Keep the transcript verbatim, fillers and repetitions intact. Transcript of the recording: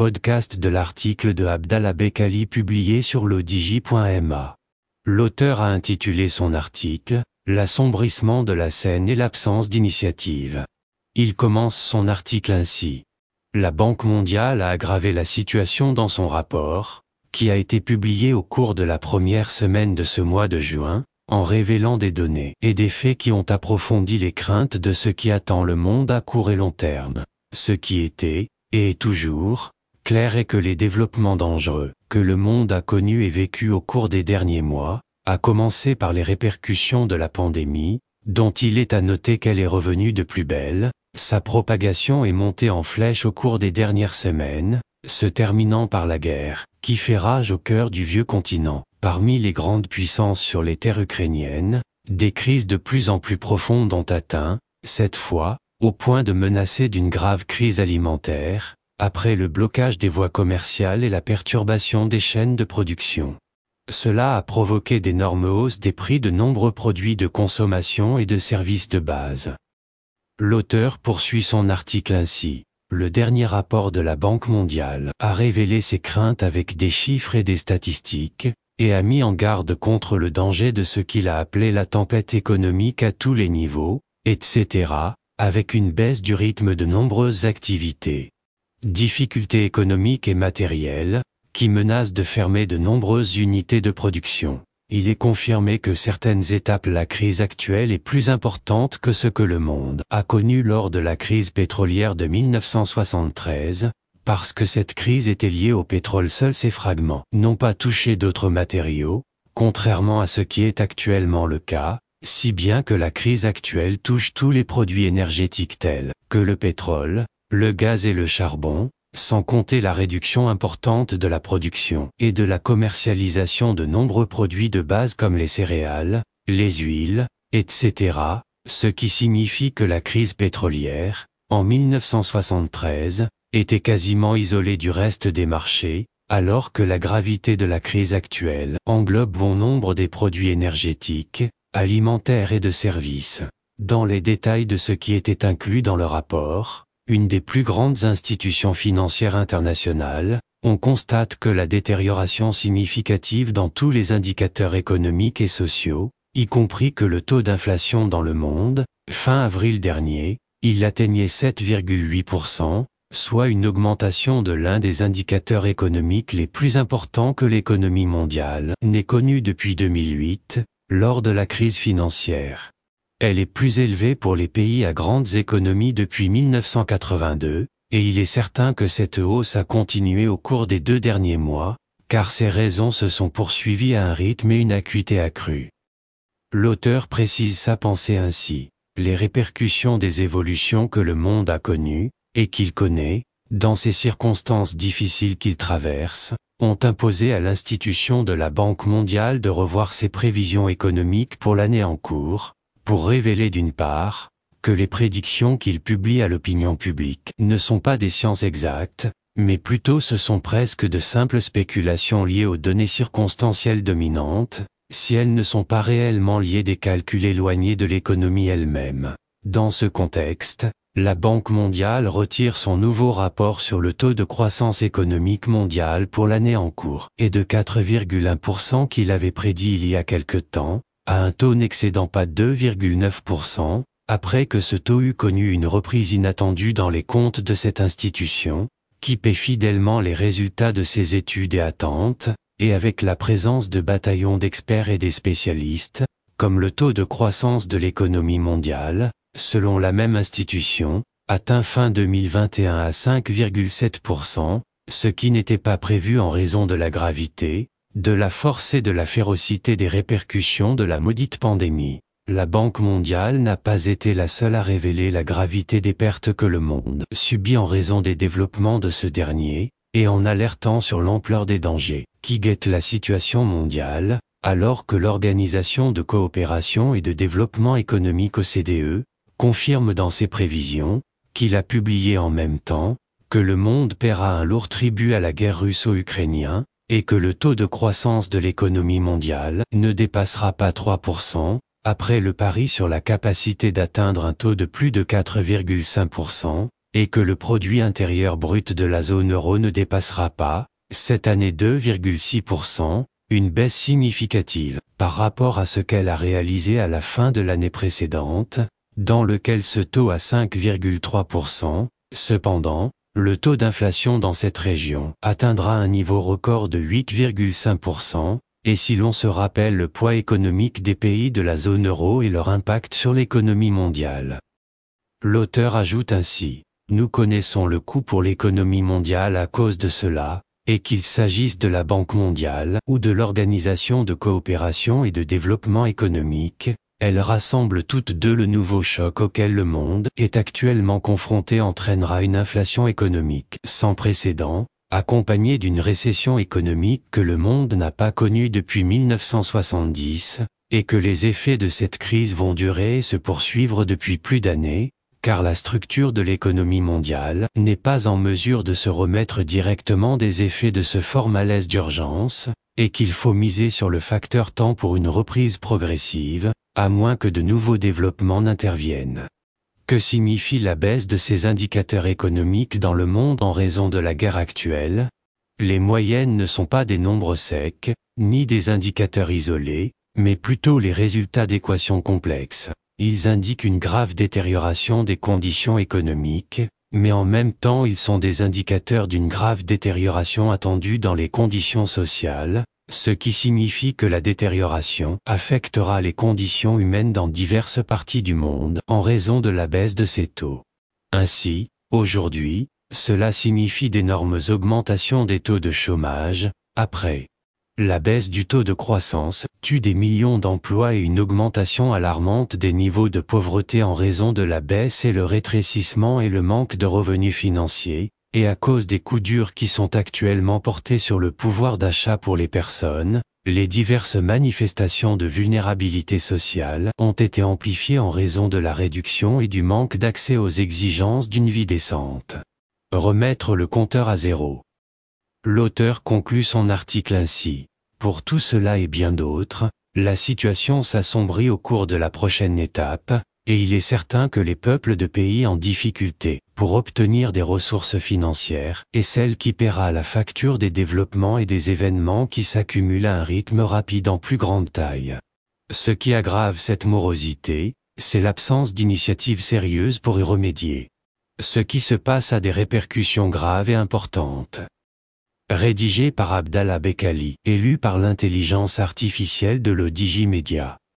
podcast de l'article de Abdallah Bekali publié sur lodigi point m a. L'auteur a intitulé son article « L'assombrissement de la scène et l'absence d'initiative ». Il commence son article ainsi. La Banque mondiale a aggravé la situation dans son rapport, qui a été publié au cours de la première semaine de ce mois de juin, en révélant des données et des faits qui ont approfondi les craintes de ce qui attend le monde à court et long terme. Ce qui était, et est toujours, clair est que les développements dangereux que le monde a connus et vécus au cours des derniers mois, à commencer par les répercussions de la pandémie, dont il est à noter qu'elle est revenue de plus belle, sa propagation est montée en flèche au cours des dernières semaines, se terminant par la guerre, qui fait rage au cœur du vieux continent. Parmi les grandes puissances sur les terres ukrainiennes, des crises de plus en plus profondes ont atteint, cette fois, au point de menacer d'une grave crise alimentaire, après le blocage des voies commerciales et la perturbation des chaînes de production. Cela a provoqué d'énormes hausses des prix de nombreux produits de consommation et de services de base. L'auteur poursuit son article ainsi. Le dernier rapport de la Banque mondiale a révélé ses craintes avec des chiffres et des statistiques, et a mis en garde contre le danger de ce qu'il a appelé la tempête économique à tous les niveaux, et cetera, avec une baisse du rythme de nombreuses activités. Difficultés économiques et matérielles, qui menacent de fermer de nombreuses unités de production. Il est confirmé que certaines étapes de la crise actuelle est plus importante que ce que le monde a connu lors de la crise pétrolière de mille neuf cent soixante-treize, parce que cette crise était liée au pétrole seul. Ces fragments n'ont pas touché d'autres matériaux, contrairement à ce qui est actuellement le cas, si bien que la crise actuelle touche tous les produits énergétiques tels que le pétrole, le gaz et le charbon, sans compter la réduction importante de la production et de la commercialisation de nombreux produits de base comme les céréales, les huiles, et cetera, ce qui signifie que la crise pétrolière, en mille neuf cent soixante-treize, était quasiment isolée du reste des marchés, alors que la gravité de la crise actuelle englobe bon nombre des produits énergétiques, alimentaires et de services. Dans les détails de ce qui était inclus dans le rapport, une des plus grandes institutions financières internationales, on constate que la détérioration significative dans tous les indicateurs économiques et sociaux, y compris que le taux d'inflation dans le monde, fin avril dernier, il atteignait sept virgule huit pour cent, soit une augmentation de l'un des indicateurs économiques les plus importants que l'économie mondiale n'ait connu depuis deux mille huit, lors de la crise financière. Elle est plus élevée pour les pays à grandes économies depuis mille neuf cent quatre-vingt-deux, et il est certain que cette hausse a continué au cours des deux derniers mois, car ces raisons se sont poursuivies à un rythme et une acuité accrue. L'auteur précise sa pensée ainsi. Les répercussions des évolutions que le monde a connues, et qu'il connaît, dans ces circonstances difficiles qu'il traverse, ont imposé à l'institution de la Banque mondiale de revoir ses prévisions économiques pour l'année en cours, pour révéler d'une part, que les prédictions qu'il publie à l'opinion publique ne sont pas des sciences exactes, mais plutôt ce sont presque de simples spéculations liées aux données circonstancielles dominantes, si elles ne sont pas réellement liées des calculs éloignés de l'économie elle-même. Dans ce contexte, la Banque mondiale retire son nouveau rapport sur le taux de croissance économique mondiale pour l'année en cours, et de quatre virgule un pour cent qu'il avait prédit il y a quelque temps, à un taux n'excédant pas deux virgule neuf pour cent, après que ce taux eut connu une reprise inattendue dans les comptes de cette institution, qui paie fidèlement les résultats de ses études et attentes, et avec la présence de bataillons d'experts et des spécialistes, comme le taux de croissance de l'économie mondiale, selon la même institution, atteint fin deux mille vingt et un à cinq virgule sept pour cent, ce qui n'était pas prévu en raison de la gravité, de la force et de la férocité des répercussions de la maudite pandémie. La Banque mondiale n'a pas été la seule à révéler la gravité des pertes que le monde subit en raison des développements de ce dernier, et en alertant sur l'ampleur des dangers qui guettent la situation mondiale, alors que l'Organisation de coopération et de développement économique O C D E confirme dans ses prévisions, qu'il a publié en même temps, que le monde paiera un lourd tribut à la guerre russo-ukrainienne, et que le taux de croissance de l'économie mondiale ne dépassera pas trois pour cent, après le pari sur la capacité d'atteindre un taux de plus de quatre virgule cinq pour cent, et que le produit intérieur brut de la zone euro ne dépassera pas, cette année deux virgule six pour cent, une baisse significative par rapport à ce qu'elle a réalisé à la fin de l'année précédente, dans lequel ce taux à cinq virgule trois pour cent. Cependant, le taux d'inflation dans cette région atteindra un niveau record de huit virgule cinq pour cent, et si l'on se rappelle le poids économique des pays de la zone euro et leur impact sur l'économie mondiale. L'auteur ajoute ainsi, « Nous connaissons le coût pour l'économie mondiale à cause de cela, et qu'il s'agisse de la Banque mondiale ou de l'Organisation de coopération et de développement économique, elles rassemblent toutes deux le nouveau choc auquel le monde est actuellement confronté entraînera une inflation économique sans précédent, accompagnée d'une récession économique que le monde n'a pas connue depuis mille neuf cent soixante-dix, et que les effets de cette crise vont durer et se poursuivre depuis plus d'années, car la structure de l'économie mondiale n'est pas en mesure de se remettre directement des effets de ce fort malaise d'urgence, et qu'il faut miser sur le facteur temps pour une reprise progressive, à moins que de nouveaux développements n'interviennent. Que signifie la baisse de ces indicateurs économiques dans le monde en raison de la guerre actuelle? Les moyennes ne sont pas des nombres secs, ni des indicateurs isolés, mais plutôt les résultats d'équations complexes. Ils indiquent une grave détérioration des conditions économiques, mais en même temps ils sont des indicateurs d'une grave détérioration attendue dans les conditions sociales, ce qui signifie que la détérioration affectera les conditions humaines dans diverses parties du monde en raison de la baisse de ces taux. Ainsi, aujourd'hui, cela signifie d'énormes augmentations des taux de chômage, après la baisse du taux de croissance tue des millions d'emplois et une augmentation alarmante des niveaux de pauvreté en raison de la baisse et le rétrécissement et le manque de revenus financiers, et à cause des coups durs qui sont actuellement portés sur le pouvoir d'achat pour les personnes, les diverses manifestations de vulnérabilité sociale ont été amplifiées en raison de la réduction et du manque d'accès aux exigences d'une vie décente. Remettre le compteur à zéro. L'auteur conclut son article ainsi. Pour tout cela et bien d'autres, la situation s'assombrit au cours de la prochaine étape, et il est certain que les peuples de pays en difficulté, pour obtenir des ressources financières, est celle qui paiera la facture des développements et des événements qui s'accumulent à un rythme rapide en plus grande taille. Ce qui aggrave cette morosité, c'est l'absence d'initiatives sérieuses pour y remédier. Ce qui se passe a des répercussions graves et importantes. Rédigé par Abdallah Bekali et lu par l'intelligence artificielle de l'O D I J Media.